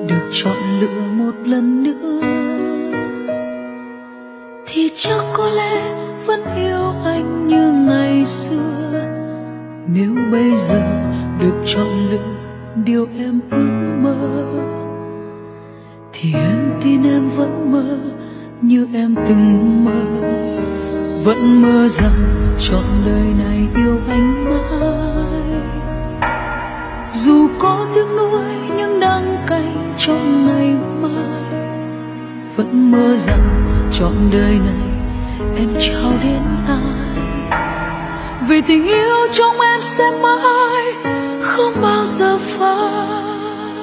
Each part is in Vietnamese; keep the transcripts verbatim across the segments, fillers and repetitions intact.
được chọn lựa một lần nữa thì chắc có lẽ vẫn yêu anh như ngày xưa. Nếu bây giờ được chọn lựa điều em ước mơ thì em tin em vẫn mơ như em từng mơ, vẫn mơ rằng trọn đời này yêu anh mãi. Dù có tiếc nuối nhưng đắng cay trong ngày mai, vẫn mơ rằng trọn đời này em trao đến ai. Vì tình yêu trong em sẽ mãi không bao giờ phai.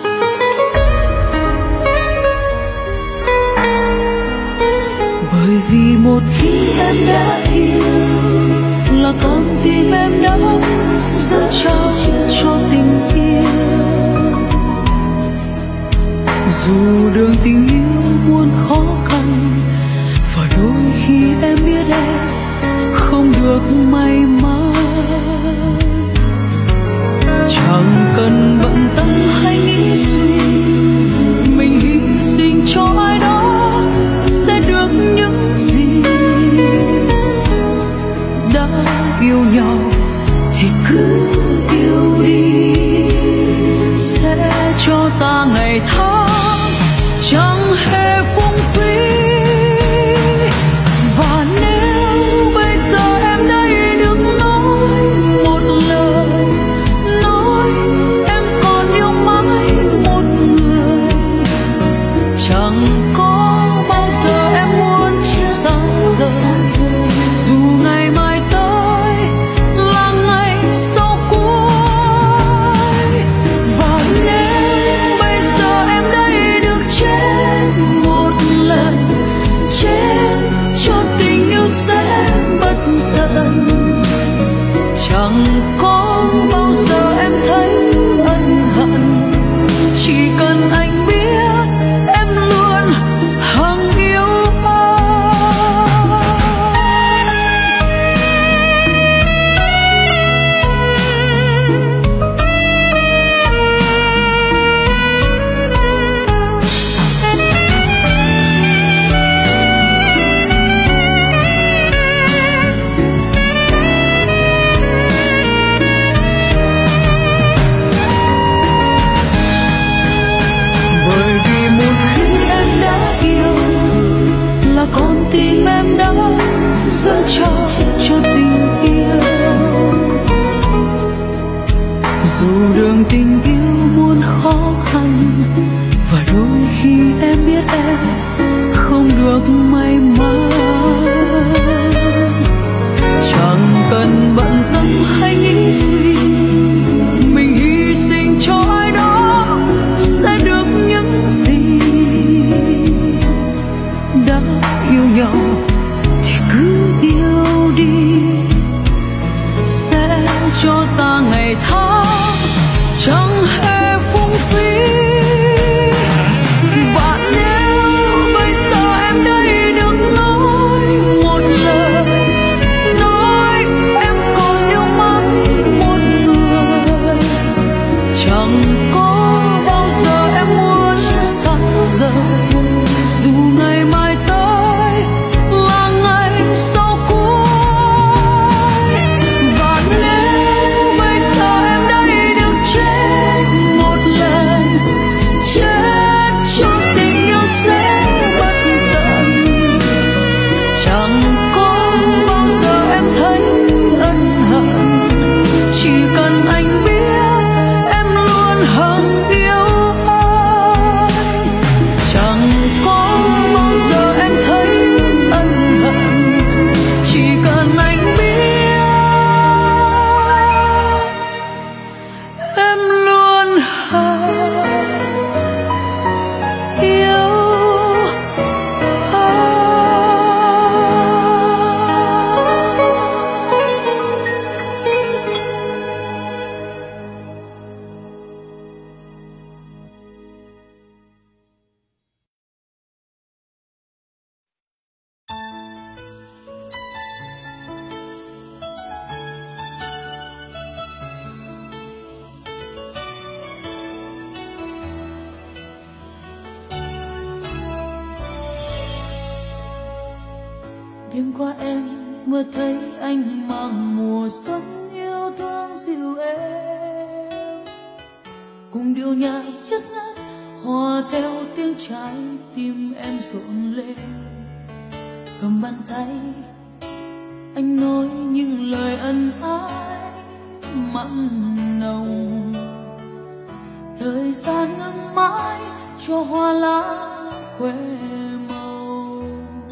Bởi vì một khi em đã yêu là con tim em đã dâng trao cho tình yêu. Dù đường tình yêu muôn khó khăn và đôi khi em biết em không được may mắn, chẳng cần bận tâm hay nghĩ suy, mình hy sinh cho ai đó sẽ được những gì. Đã yêu nhau thì cứ yêu đi, sẽ cho ta ngày tháng chẳng hề phung phí. Và nếu bây giờ em đây được nói một lời, nói em còn yêu mãi một người, chẳng có bao giờ em muốn xa rời. Dù ngày mai tới là ngày sau cuối. Và nếu bây giờ em đây được chết một lần, chết cho tình yêu sẽ bất tận, chẳng có bao giờ em thấy ân hận. Chỉ cần anh biết em luôn hằng yêu con tim em đã dâng trao cho tình yêu. Dù đường tình yêu muôn khó khăn và đôi khi em biết em không được may mắn, chẳng cần bận tâm hay nghĩ suy, mình hy sinh cho ai đó sẽ được những gì. Đã yêu nhau thì cứ yêu đi, sẽ cho ta ngày tháng chẳng hề phung phí. Và nếu bây giờ em đây được nói Đêm qua em mơ thấy anh mang mùa xuân yêu thương dịu êm, cùng điệu nhạc chất ngất hòa theo tiếng trái tim em rộn lên. Cầm bàn tay anh nói những lời ân ái mặn nồng, thời gian ngừng mãi cho hoa lá khoe màu.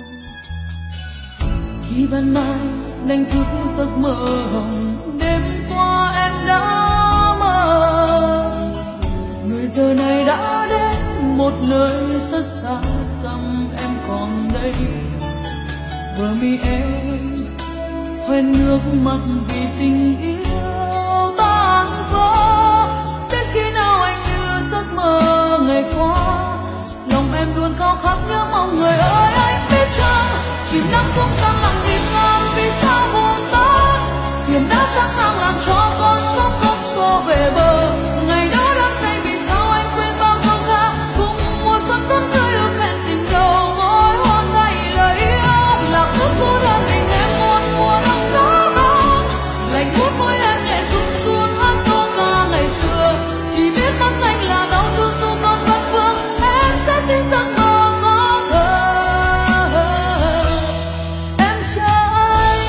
Khi ban mai đánh thức giấc mơ hồng, đêm qua em đã mơ người giờ này đã đến một nơi rất xa xăm. Em còn đây bờ mi em hoen nước mắt vì tình yêu tan vỡ. Đến khi nào anh như giấc mơ ngày qua, lòng em luôn khao khát nhớ mong người ơi. Anh biết chăng chìm đắm cũng sang lặng im lặng vì sao buồn bã, thuyền đã sẵn sàng làm cho con sóng không xô về bờ. Ngày đó đắm say vì sao anh quên bao câu ca cùng mùa xuân thắm tươi ước hẹn tình đầu ngồi hoa cay lời yêu. Là ước cô đơn mình em một mùa đông gió bão, lạnh buốt môi em nhẹ run run hát câu ca ngày xưa. Chỉ biết mắt anh là đau thương dù còn vẫn vương, em sẽ tin giấc mơ có thật. Em chờ anh.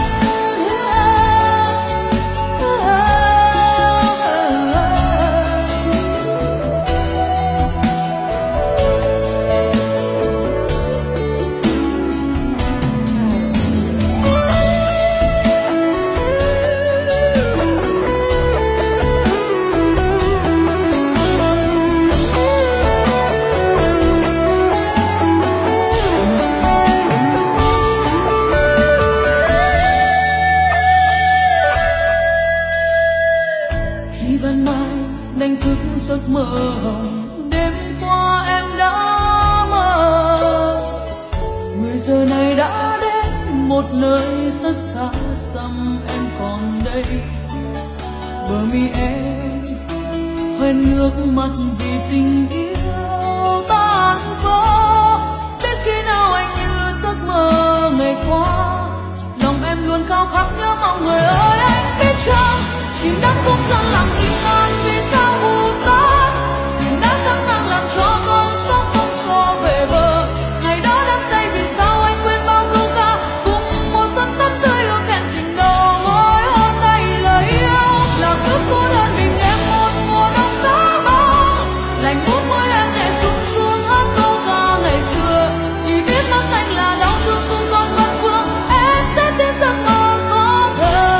Khi ban mai đánh thức giấc mơ hồng, đêm qua em đã mơ người giờ này đã đến một nơi rất xa xăm. Em còn đây bờ mi em hoen nước mắt vì tình yêu tan vỡ. Đến khi nào anh như giấc mơ ngày qua, lòng em luôn khao khát nhớ mong người ơi. Anh biết chăng chìm đắm cũng dần lặng im lặng vì sao buồn bã, thuyền đã sẵn sàng làm cho con sóng không xô về bờ. Ngày đó đắm say vì sao anh quên bao câu ca cùng mùa xuân thắm tươi ước hẹn tình đầu ngồi hoa cay lời yêu. Là ước cô đơn mình em một mùa đông gió bão, lạnh buốt môi em nhẹ run run hát câu ca ngày xưa. Chỉ biết mắt anh là đau thương dù còn vẫn vương, em sẽ tin giấc mơ có thật.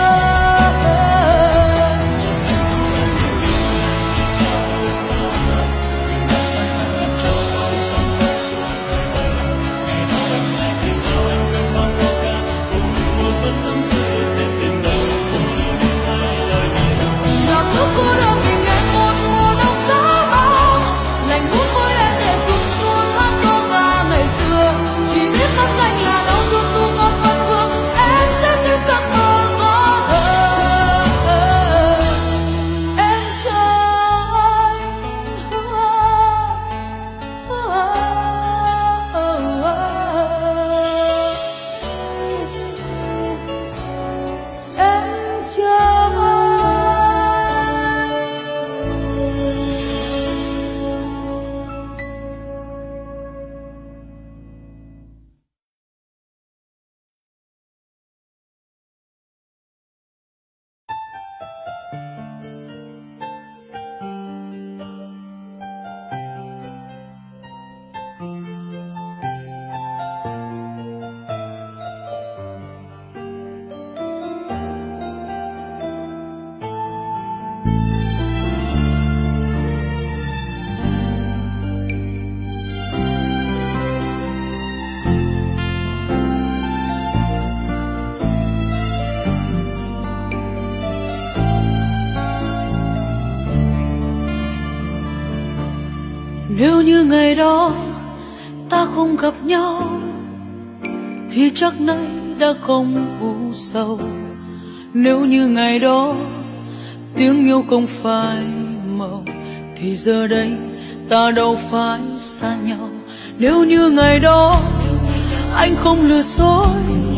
Nếu như ngày đó ta không gặp nhau thì chắc nay đã không u sầu. Nếu như ngày đó tiếng yêu không phai màu thì giờ đây ta đâu phải xa nhau. Nếu như ngày đó anh không lừa dối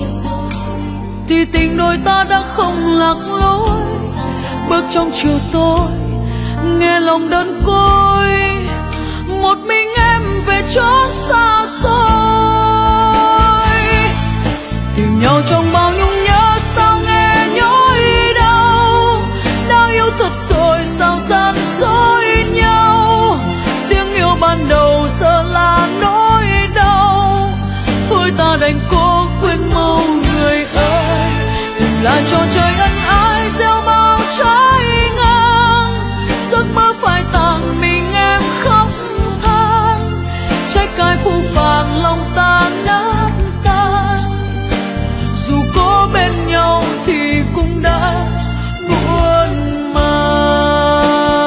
thì tình đôi ta đã không lạc lối. Bước trong chiều tối nghe lòng đơn côi, một mình em về chỗ xa xôi. Tìm nhau trong bao nhung nhớ sao nghe nhói đau, đã yêu thật rồi sao gian dối nhau. Tiếng yêu ban đầu giờ là nỗi đau, thôi ta đành cố quên mau người ơi. Tình là trò chơi ân ái gieo bao trái ngang, giấc mơ phai tàn mình em khóc than. Trái cay phũ phàng lòng ta nát tan, dù có bên nhau thì cũng đã muộn màng.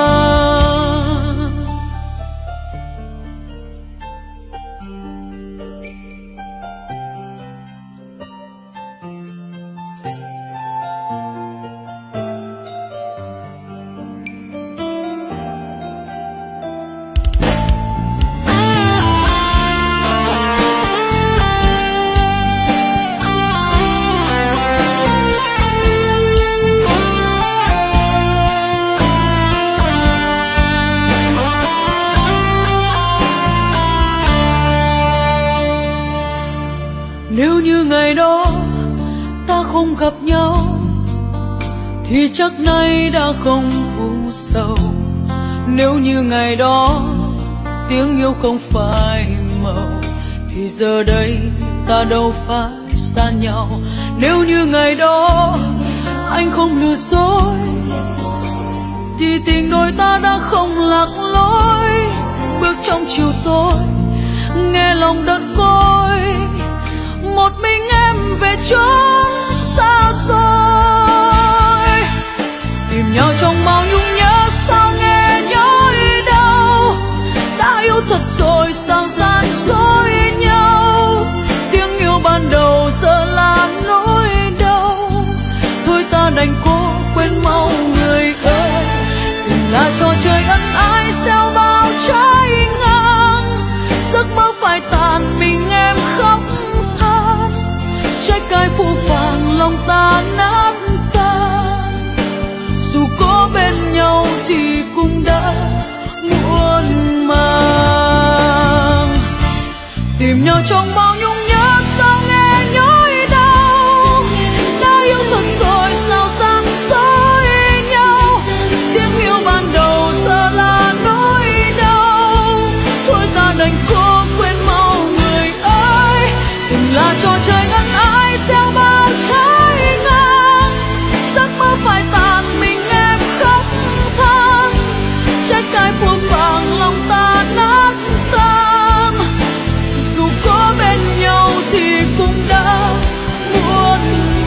Nếu như ngày đó ta không gặp nhau thì chắc nay đã không u sầu. Nếu như ngày đó tiếng yêu không phai màu thì giờ đây ta đâu phải xa nhau. Nếu như ngày đó anh không lừa dối thì tình đôi ta đã không lạc lối. Bước trong chiều tối nghe lòng đơn côi, một mình em về chốn xa xôi. Tìm nhau trong bao nhung nhớ sao nghe nhói đau, đã yêu thật rồi sao gian dối nhau. Tiếng yêu ban đầu giờ là nỗi đau, thôi ta đành cố quên mau người ơi. Tình là trò chơi ân ái gieo bao trái ngang, giấc mơ phai tàn mình em khóc than. Trái cay phũ phàng lòng ta nát tan, dù có bên nhau thì cũng đã muộn màng. Tìm nhau trong bao nhung nhớ sao nghe nhói đau, đã yêu thật rồi sao gian dối nhau. Tiếng yêu ban đầu giờ là nỗi đau, thôi ta đành cố quên mau người ơi. Tình là trò chơi ân ái gieo bao trái ngang, giấc mơ phai tàn mình em khóc than. Trái cay phũ phàng lòng ta nát tan, dù có bên nhau thì cũng đã muộn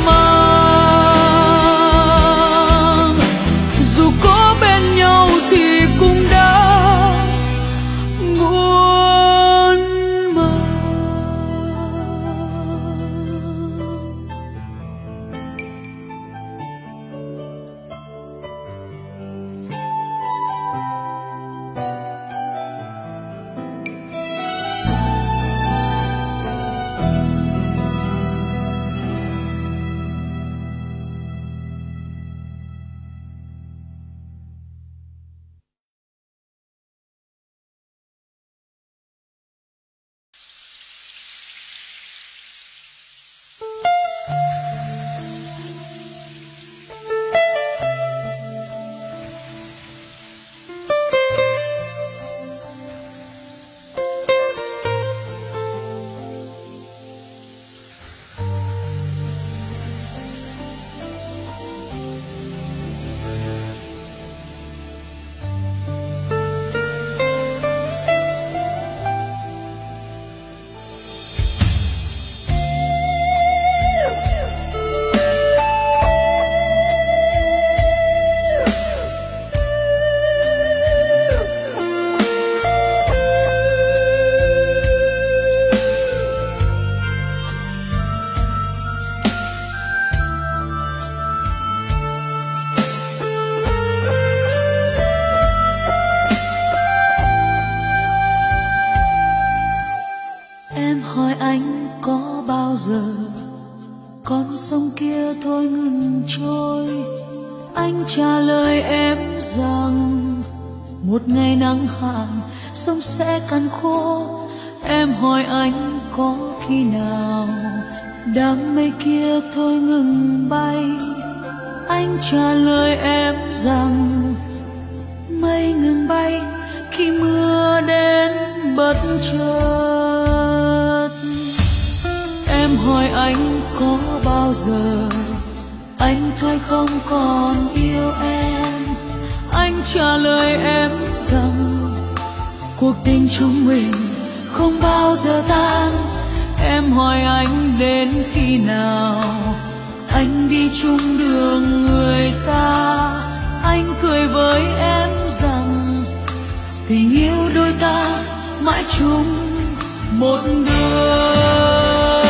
màng. Dù có bên nhau thì cũng đã muộn màng. con sông kia thôi ngừng trôi. Anh trả lời em rằng một ngày nắng hạn sông sẽ cạn khô. Em hỏi anh có khi nào đám mây kia thôi ngừng bay. Anh trả lời em rằng mây ngừng bay khi mưa đến bất chợt. Em hỏi anh có bao giờ anh thôi không còn yêu em. Anh trả lời em rằng cuộc tình chúng mình không bao giờ tan. Em hỏi anh đến khi nào anh đi chung đường người ta. Anh cười với em rằng tình yêu đôi ta mãi chung một đường.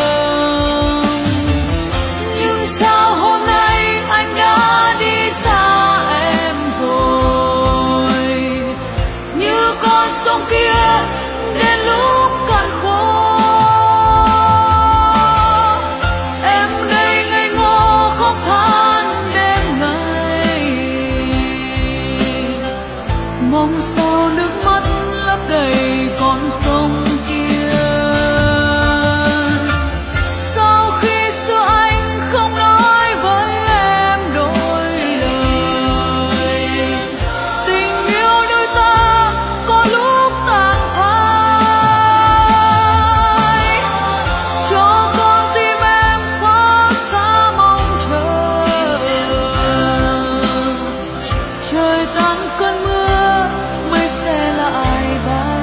Nhưng sao hôm nay anh đã đi xa em rồi, như con sông kia đến lúc cạn khô. Em đây ngây ngô khóc than đêm ngày, mong sao nước mắt lấp đầy con sông kia. Sau khi xưa anh không nói với em đôi lời, tình yêu đôi ta có lúc tàn phai. Cho con tim em xót xa mong chờ, trời tan cơn mưa mây sẽ lại bay.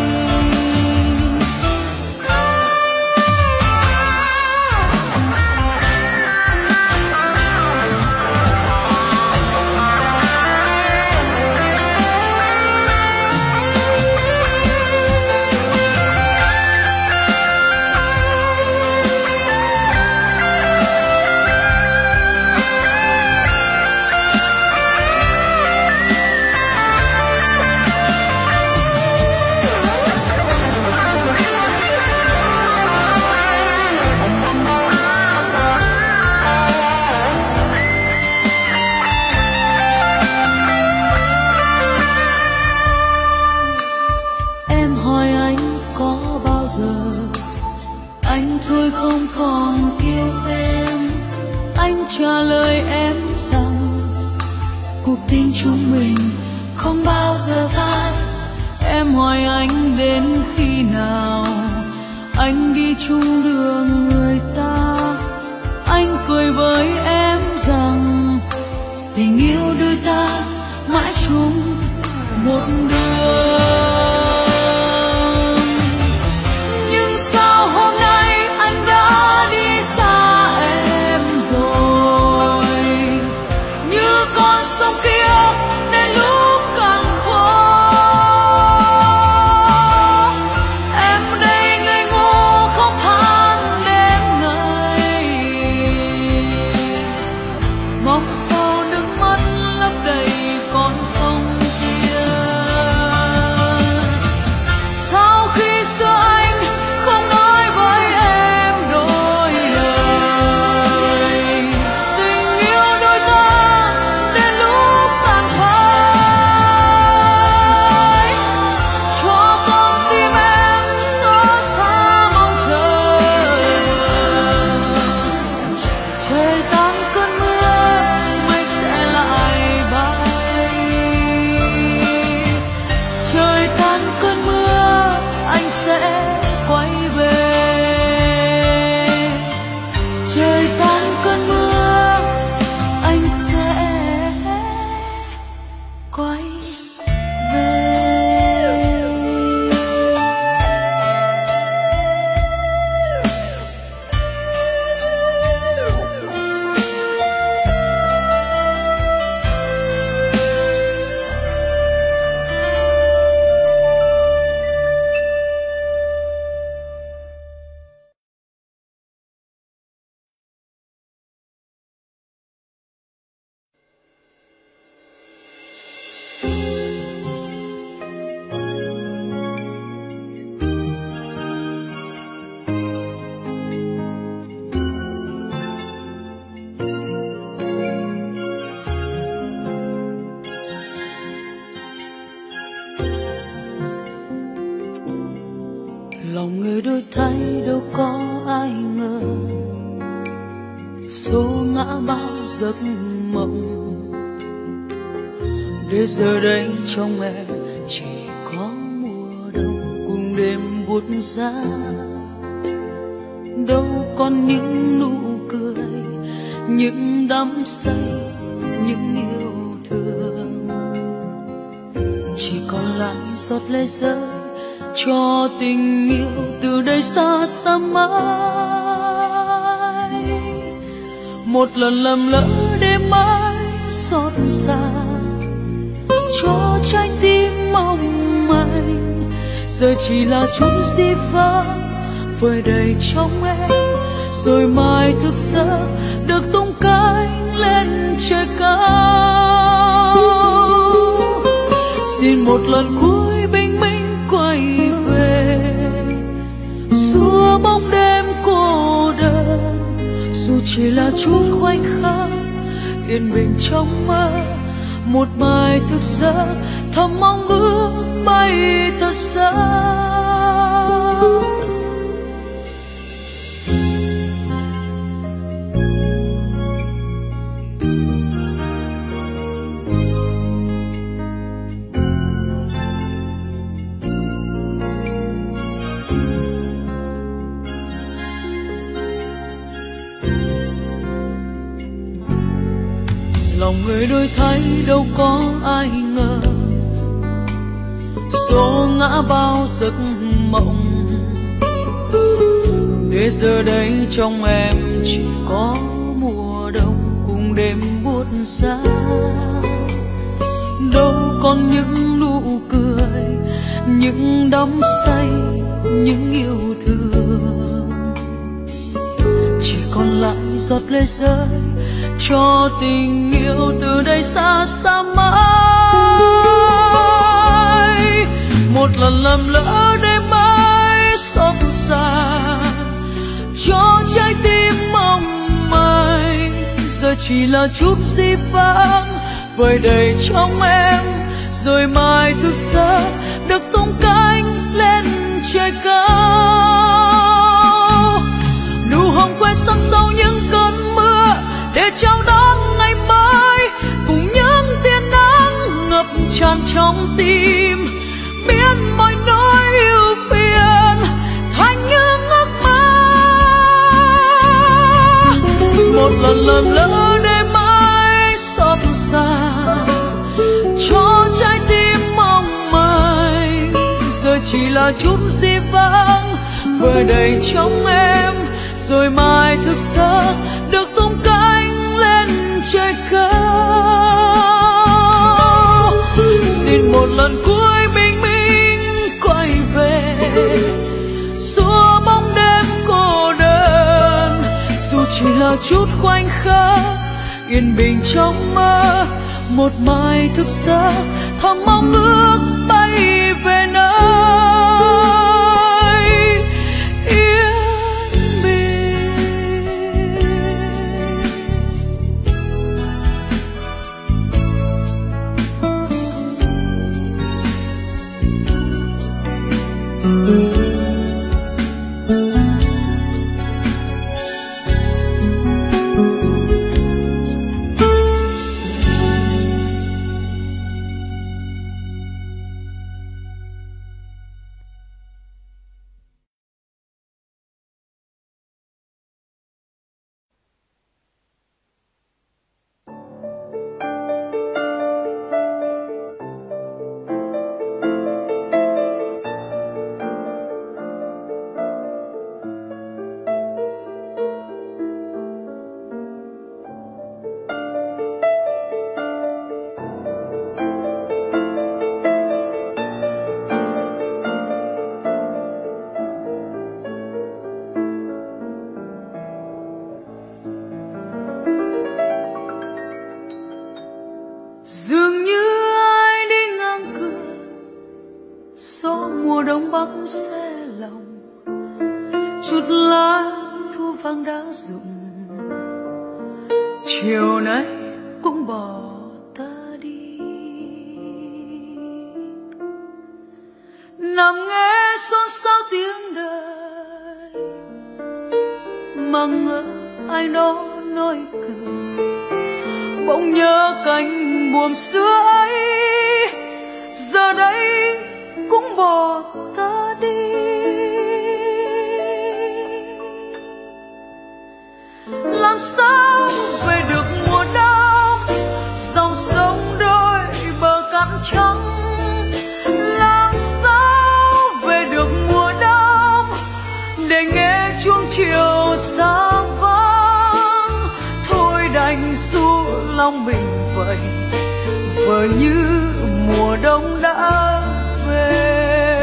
Em hỏi anh có bao giờ anh thôi không còn yêu em. Anh trả lời em rằng cuộc tình chúng mình không bao giờ tan. Em hỏi anh đến khi nào anh đi chung đường người ta. Anh cười với em rằng tình yêu đôi ta mãi chung một đường. Nhưng sao hôm nay anh đã đi xa em rồi, như con sông kia đến lúc cạn khô. Em đây ngây ngô khóc than đêm ngày, mong sao nước mắt lấp đầy con sông kia. Lòng người đôi thay đâu có ai ngờ, số ngã bao giấc mộng, để giờ đây trong em chỉ có mùa đông cùng đêm buốt giá. Đâu còn những nụ cười, những đắm say, những yêu thương, chỉ còn lại giọt lệ rơi cho tình yêu từ đây xa xa mãi. Một lần lầm lỡ để mãi xót xa, cho trái tim mong manh giờ chỉ là chút gì vắng vơi đầy trong em, rồi mai thức giấc được tung cánh lên trời cao. Xin một lần cuối bình minh quay về, xua bóng đêm cô đơn, dù chỉ là chút khoảnh khắc yên bình trong mơ. Một mai thức giấc thầm mong ước bay thật xa. Lòng người đôi thay đâu có ai ngờ, số ngã bao giấc mộng, để giờ đây trong em chỉ có mùa đông cùng đêm buốt giá. Đâu còn những nụ cười, những đắm say, những yêu thương, chỉ còn lại giọt lệ rơi cho tình yêu từ đây xa xa mãi. Một lần lầm lỡ để mãi xót xa, cho trái tim mong manh giờ chỉ là chút gì vắng vơi đầy trong em, rồi mai thức giấc được tung cánh lên trời cao. Nụ hồng quê sắc sau những cơn mưa để chào đón ngày mới, cùng những tia nắng ngập tràn trong tim, biến mọi nỗi ưu phiền thành những ước mơ. Một lần lầm lỡ để mãi xót xa, cho trái tim mong manh giờ chỉ là chút gì vắng vơi đầy trong em, rồi mai thức giấc được tung cánh lên trời cao. Xin một lần cuối bình minh quay về, xua bóng đêm cô đơn, dù chỉ là chút khoảnh khắc yên bình trong mơ. Một mai thức giấc thầm mong ước bay về nơi yên bình. Dường như ai đi ngang cửa, gió mùa đông bắc xe lòng, chút lá thu vàng đã rụng, chiều nay cũng bỏ ta đi. Nằm nghe xôn xao tiếng đời mà ngỡ ai đó nói cười. Bỗng nhớ cánh buồm xưa ấy, giờ đây cũng bỏ ta đi. Làm sao về được mùa đông, dòng sông đôi bờ cát trắng. Làm sao về được mùa đông, để nghe chuông chiều xa vắng. Thôi đành ru lòng mình vậy, vờ như mùa đông đã về.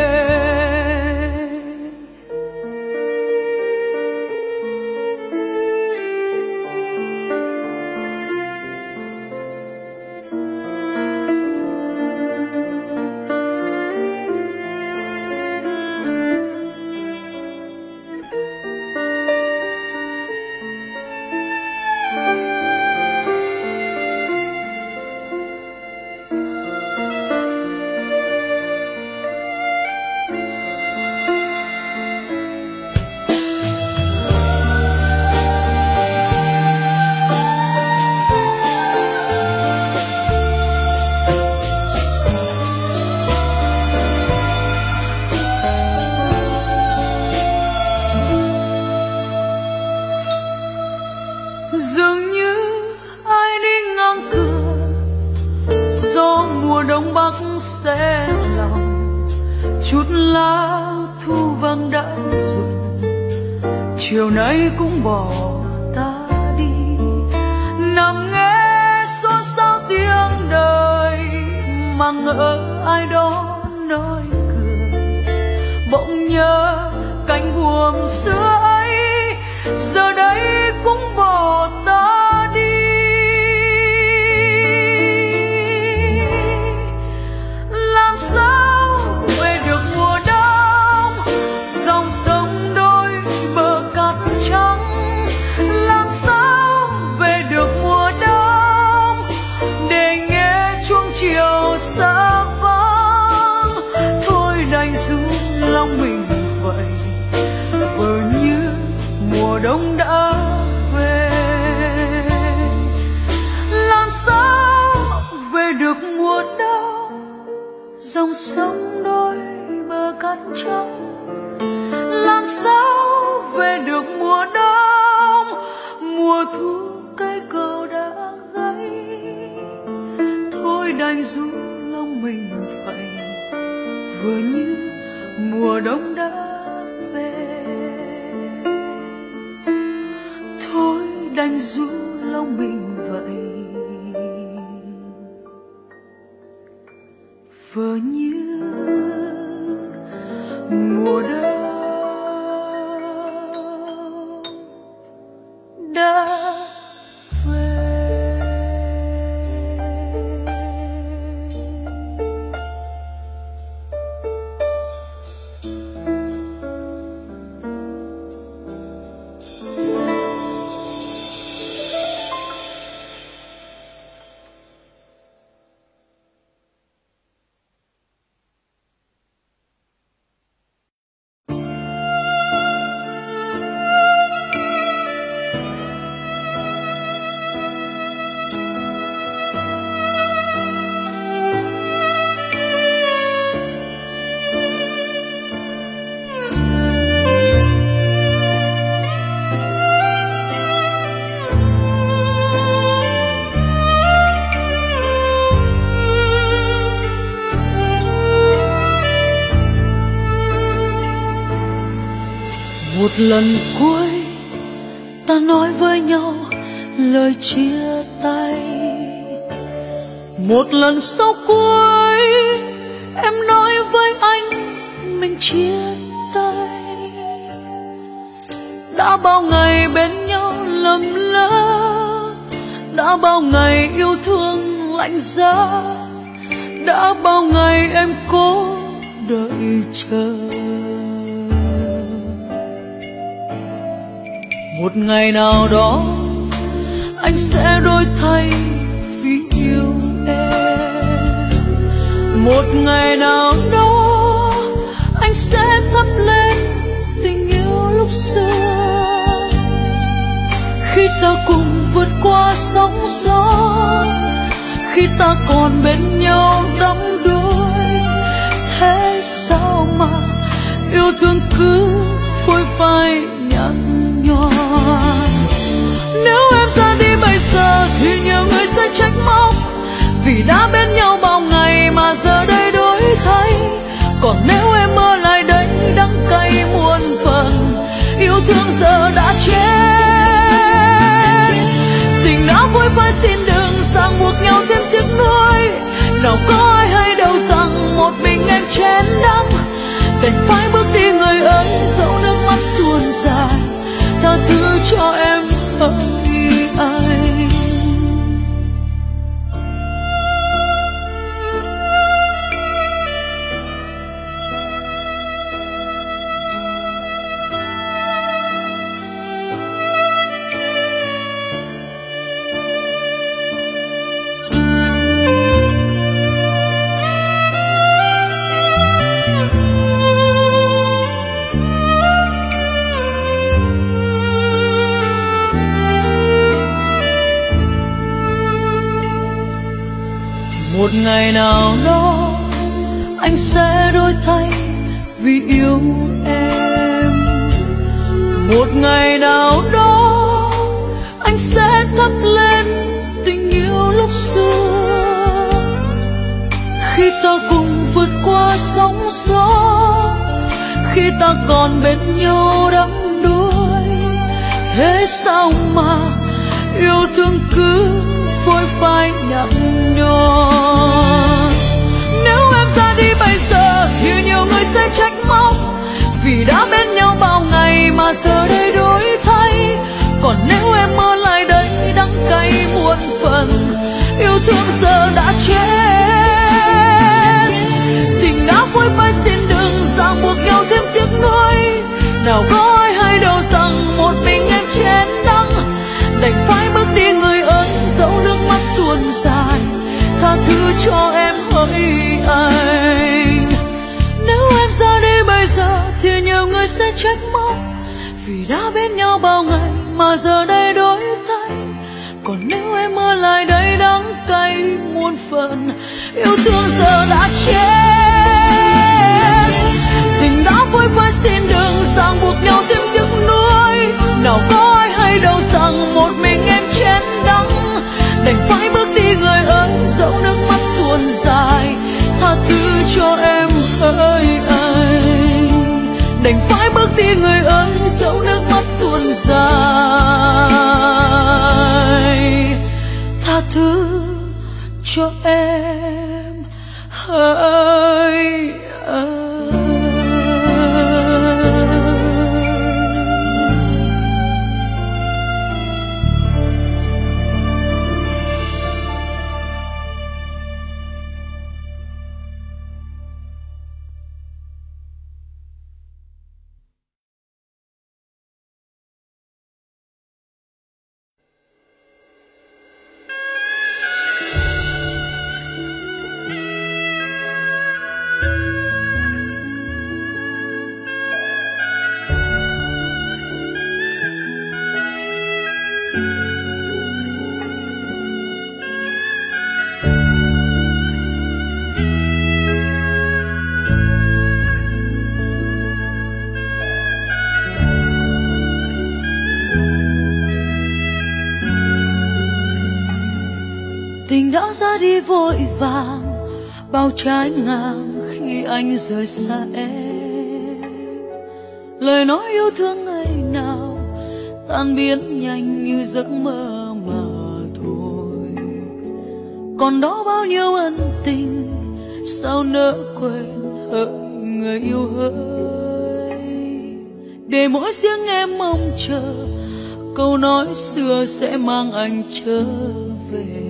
Dường như ai đi ngang cửa, gió mùa đông bắc sẽ lòng. Chút lá thu vàng đã rụng, chiều nay cũng bỏ ta đi. Nằm nghe xôn xao tiếng đời, mà ngỡ ai đó nói cười. Bỗng nhớ cánh buồm xưa ấy, giờ đây cũng bỏ ta đi. Làm sao về được mùa đông, dòng sông đôi bờ cát trắng. Làm sao về được mùa đông, để nghe chuông chiều xa vắng. Thôi đành ru lòng mình vậy, vờ như mùa đông đã về. Làm sao về được mùa đông, dòng sông đôi bờ cát trắng. Làm sao về được mùa đông, mùa thu cây cầu đã gãy. Thôi đành ru lòng mình vậy, vừa như mùa đông đã về. Thôi đành ru lòng mình vậy, vờ như mùa đông đã một lần cuối ta nói với nhau lời chia tay. Một lần sau cuối em nói với anh mình chia tay. Đã bao ngày bên nhau lầm lỡ, đã bao ngày yêu thương lạnh giá, đã bao ngày em cố đợi chờ. Một ngày nào đó anh sẽ đổi thay vì yêu em. Một ngày nào đó anh sẽ thắp lên tình yêu lúc xưa. ta cùng vượt qua sóng gió, khi ta còn bên nhau đắm đuối. Thế sao mà yêu thương cứ phôi phai nhạt nhòa? Nếu em ra đi bây giờ thì nhiều người sẽ trách móc, vì đã bên nhau bao ngày mà giờ đây đổi thay. Còn nếu em ở lại đây đắng cay muôn phần, yêu thương giờ đã chết. Tình đã vội vã xin đừng ràng buộc nhau thêm tiếc nuối. Nào có ai hay đâu rằng một mình em chén đắng, đành phải bước đi người ơi, dẫu nước mắt tuôn dài. Tha thứ cho em hỡi anh. Một ngày nào đó anh sẽ đổi thay vì yêu em. Một ngày nào đó anh sẽ thắp lên tình yêu lúc xưa. Khi ta cùng vượt qua sóng gió, khi ta còn bên nhau đắm đuối. Thế sao mà yêu thương cứ phôi phai nhạt nhòa? Nếu em ra đi bây giờ thì nhiều người sẽ trách móc, vì đã bên nhau bao ngày mà giờ đây đổi thay. Còn nếu em ở lại đây đắng cay muôn phần, yêu thương giờ đã chết. Tình đã vội vã xin đừng ràng buộc nhau thêm tiếc nuối. Nào có ai hay đâu rằng một mình em chén đắng, đành phải bước đi người ơi, dẫu nước mắt tuôn dài. Tha thứ cho em hỡi anh. Nếu em ra đi bây giờ thì nhiều người sẽ trách móc, vì đã bên nhau bao ngày mà giờ đây đổi thay. Còn nếu em ở lại đây đắng cay muôn phần, yêu thương giờ đã chết. Tình đã vội vã xin đừng ràng buộc nhau thêm tiếc nuối. Nào có ai hay đâu rằng một mình em chén đắng, đành phải bước đi người ơi, dẫu nước mắt tuôn dài. Tha thứ cho em hỡi anh. Đành phải bước đi người ơi, dẫu nước mắt tuôn dài. Tha thứ cho em hỡi anh. Tình đã ra đi vội vàng, bao trái ngang khi anh rời xa em. Lời nói yêu thương ngày nào tan biến nhanh như giấc mơ mà thôi. Còn đó bao nhiêu ân tình, sao nỡ quên hỡi người yêu ơi. Để mỗi riêng em mong chờ câu nói xưa sẽ mang anh trở về.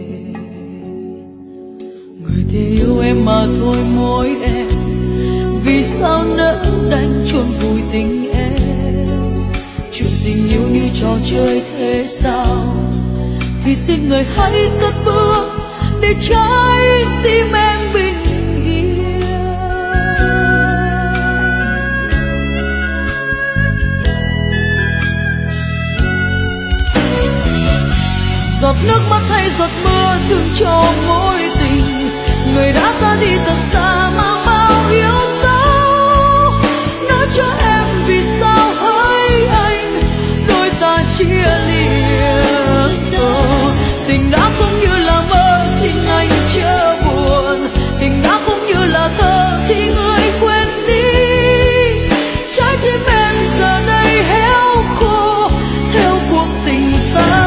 Người thì yêu em mà thôi mỗi em, vì sao nỡ đành chôn vùi tình em. Chuyện tình yêu như trò chơi thế sao, thì xin người hãy cất bước để trái tim em bình yên. giọt nước mắt hay giọt mưa thương cho mối tình. Người đã ra đi thật xa mang bao yêu dấu. Nói cho em vì sao hỡi anh đôi ta chia lìa. Tình đã không như là mơ xin anh chớ buồn. Tình đã không như là thơ thì người quên đi. Trái tim em giờ đây héo khô theo cuộc tình ta.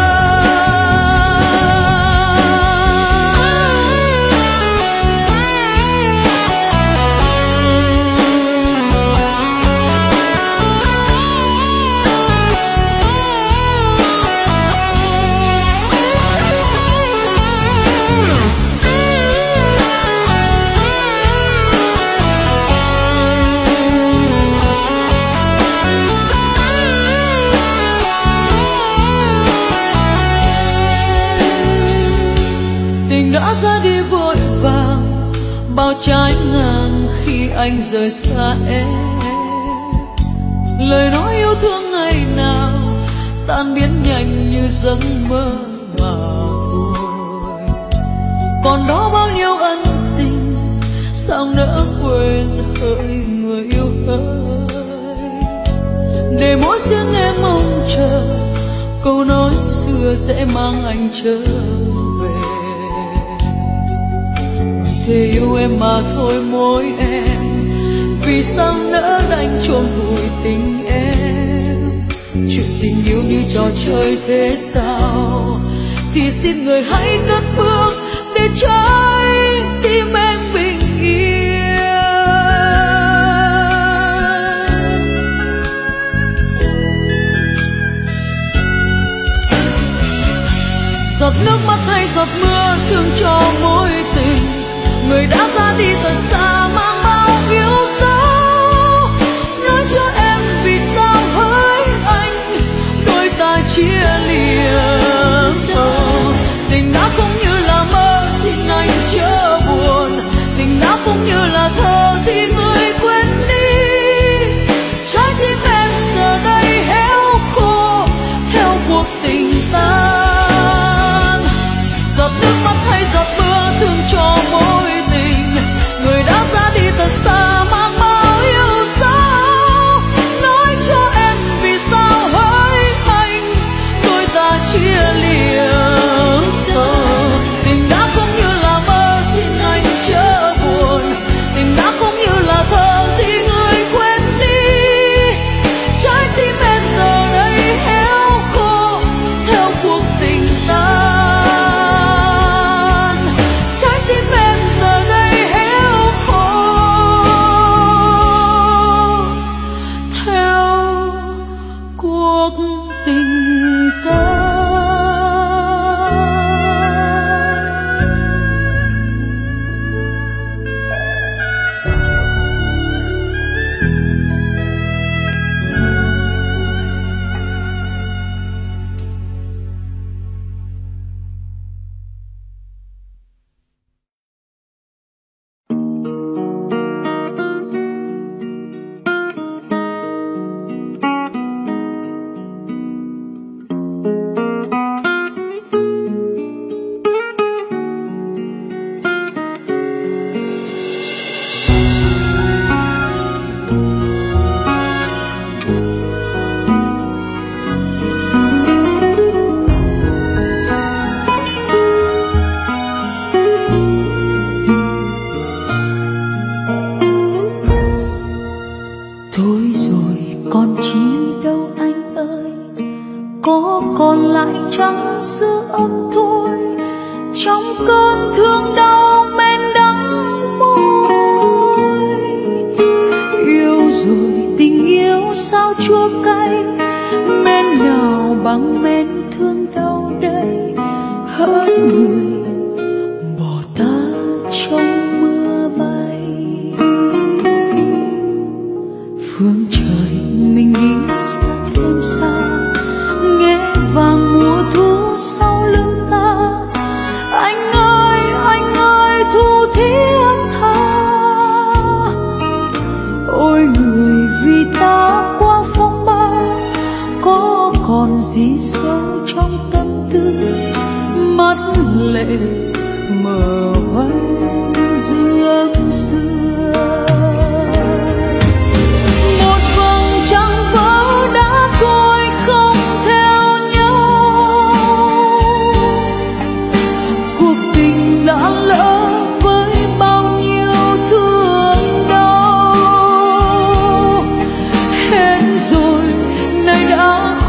Đã ra đi vội vàng bao trái ngang khi anh rời xa em. Lời nói yêu thương ngày nào tan biến nhanh như giấc mơ mà thôi. Còn đó bao nhiêu ân tình sao nỡ quên hỡi người yêu ơi. Để mỗi riêng em mong chờ câu nói xưa sẽ mang anh trở về. Thề yêu em mà thôi mỗi em, vì sao nỡ đành chôn vùi tình em. Chuyện tình yêu như trò chơi thế sao, thì xin người hãy cất bước để trái tim em bình yên. Giọt nước mắt hay giọt mưa thương cho mối tình. Người đã ra đi thật xa mang bao yêu dấu. Nói cho em vì sao hỡi anh đôi ta chia lìa. Tình đã không như là mơ xin anh chớ buồn. Tình đã không như là thơ thì người quên đi. Trái tim em giờ đây héo khô theo cuộc tình tan. Giọt nước mắt hay giọt mưa thương cho mối tình. Người đã ra đi thật xa mang bao yêu dấu. Nói cho em vì sao hỡi anh đôi ta chia lìa. Tình đã không như là mơ xin anh chớ buồn. Tình đã không như là thơ thì người quên đi. Trái tim em giờ đây héo khô theo cuộc tình ta.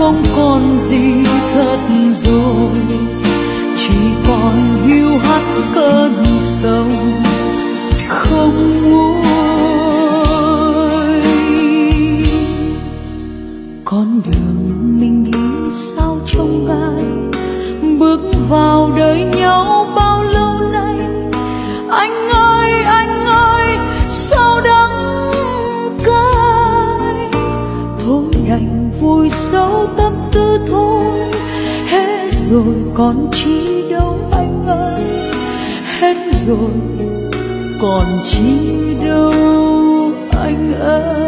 không còn gì thật rồi, chỉ còn hiu hắt cơn sầu không nguôi. Con đường mình đi sao trông gai, bước vào đời nhau bao lâu nay. Anh ơi anh ơi sao đắng cay, thôi đành vùi sâu tâm tư thôi. Hết rồi còn chi đâu anh ơi, hết rồi còn chi đâu anh ơi.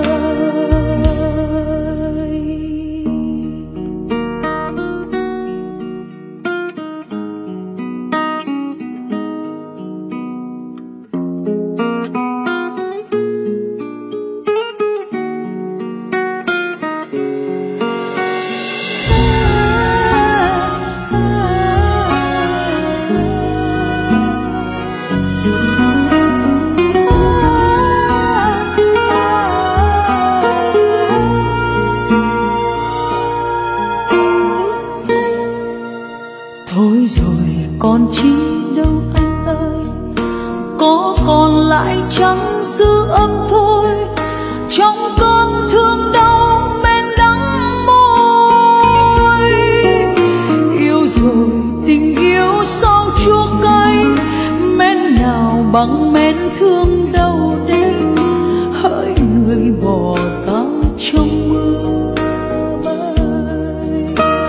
Thôi rồi còn chi đâu anh ơi, có còn lại chẳng dư âm thôi. Trong cơn thương đau men đắng môi, yêu rồi tình yêu sao chua cay. Men nào bằng men thương đâu đây, hỡi người bỏ ta trong mưa bay.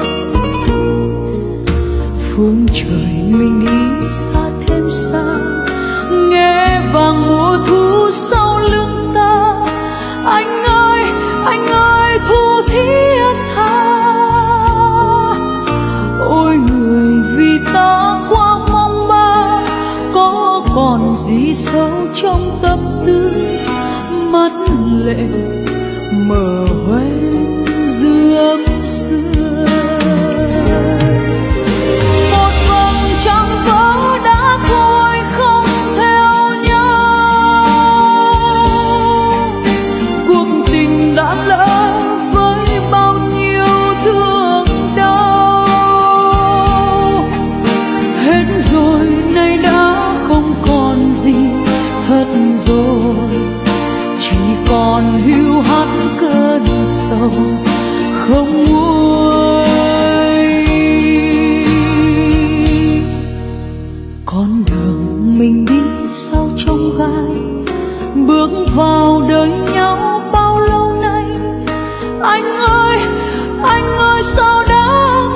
Phương trời mình đi xa thêm xa, nghe vàng mùa thu sau lưng ta. Anh ơi anh ơi thu thiết tha, ôi người vì ta quá mong ba. Có còn gì sâu trong tâm tư, mắt lệ mờ hoen dư âm xưa. Còn hiu hắt cơn sầu không nguôi. Con đường mình đi sao trông gai, bước vào đời nhau bao lâu nay. Anh ơi anh ơi sao đáng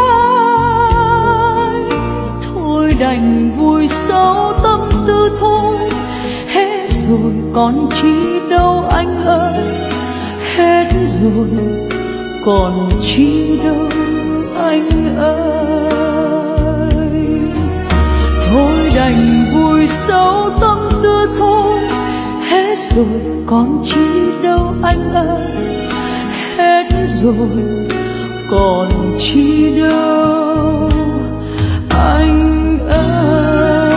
cay, thôi đành vùi sâu tâm tư thôi. Hết rồi còn chi đâu anh ơi, hết rồi còn chi đâu anh ơi. Thôi đành vùi sâu tâm tư thôi. Hết rồi còn chi đâu anh ơi, hết rồi còn chi đâu anh ơi.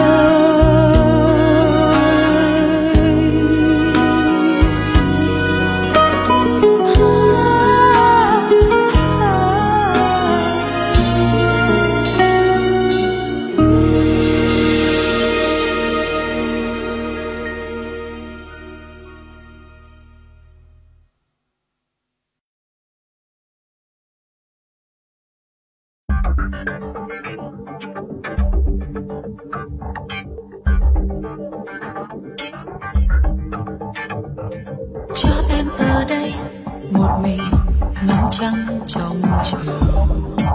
Cho em ở đây một mình ngắm trăng trong chiều,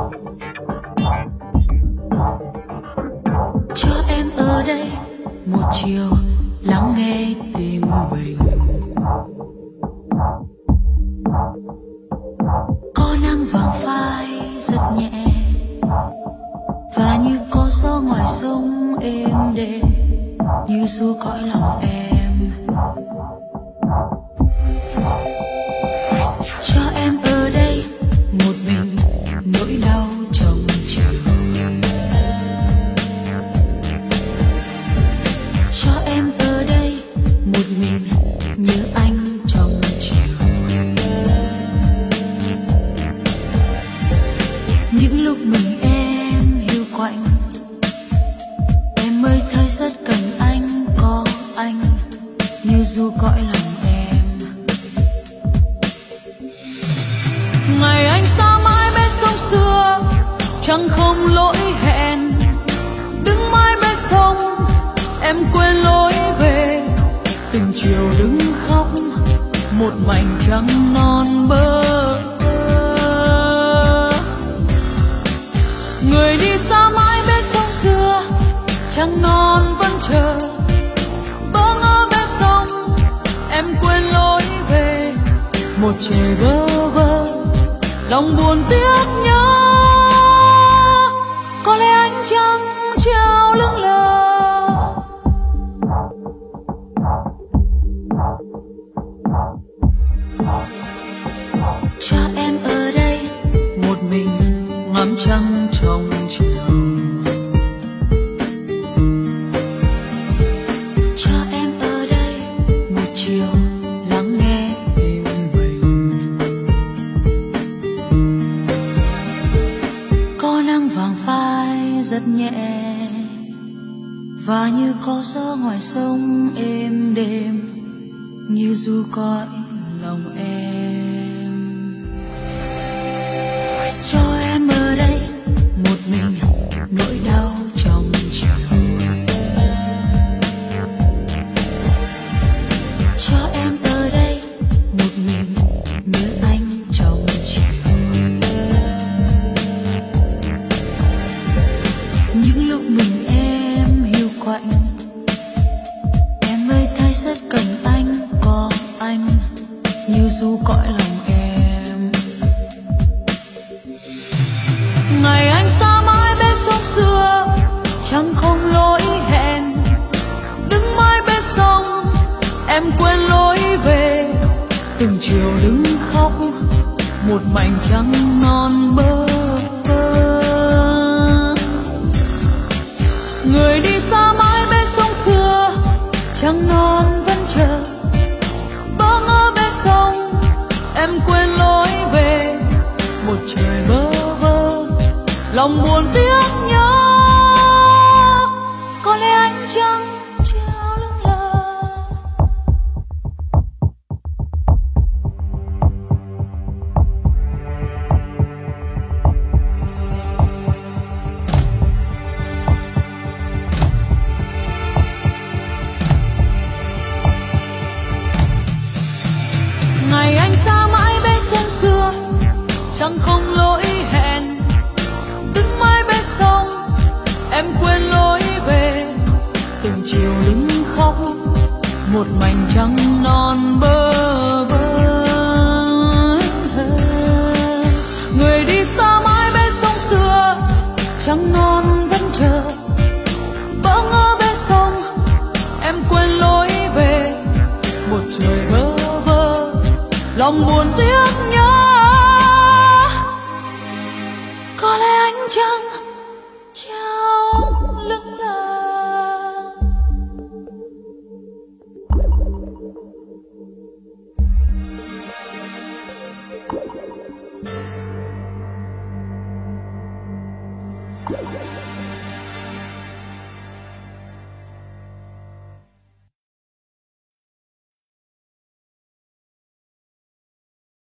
cho em ở đây một chiều lắng nghe tim mình. Có nắng vàng phai rất nhẹ, và như có gió ngoài sông êm đềm, như ru cõi lòng em. Cho em ở đây một mình nỗi đau trong chiều, cho em ở đây một mình nhớ anh trong chiều. chẳng không lỗi hẹn. Đứng mãi bên sông em quên lối về, từng chiều đứng khóc một mảnh trăng non bơ. Người đi xa mãi bên sông xưa, trăng non vẫn chờ. Bơ ngơ bên sông em quên lối về, một trời bơ vơ lòng buồn tiếc nhớ. Có lẽ ánh trăng treo lững lờ, cha em ở đây một mình ngắm trăng trong chiều. cha em ở đây Một chiều lắng nghe tim mình, có nắng vàng phai rất nhẹ, và như có gió ngoài sông êm đềm, như ru cõi lòng em. Cho em ở đây một mình nỗi đau trong chiều. Cho em ở đây một mình nhớ anh trong chiều. Những lúc mình em hiu quạnh, em ơi thấy rất cần anh, có anh như ru cõi lòng em. ngày anh xa mãi bên sông xưa, chẳng không lối hẹn. Đứng mãi bên sông em quên lối về, từng chiều đứng khóc một mảnh trăng non bơ vơ. Người đi xa mãi bên sông xưa, trăng non vẫn chờ. Bơ ngơ bên sông em quên lối về, một trời bơ vơ lòng buồn tiếc nhớ. Có lẽ ánh trăng treo lững lờ, ngày anh xa mãi bên sông xưa, chẳng không lỗi hẹn. Đứng mãi bên sông em quên lối về, từng chiều đứng khóc một mảnh trăng non bơ vơ. Người đi xa mãi bên sông xưa, trăng non vẫn chờ. Bơ ngơ bên sông em quên lối về, một trời bơ vơ lòng buồn tiếc nhớ. có lẽ ánh trăng treo lững lờ. Thank you.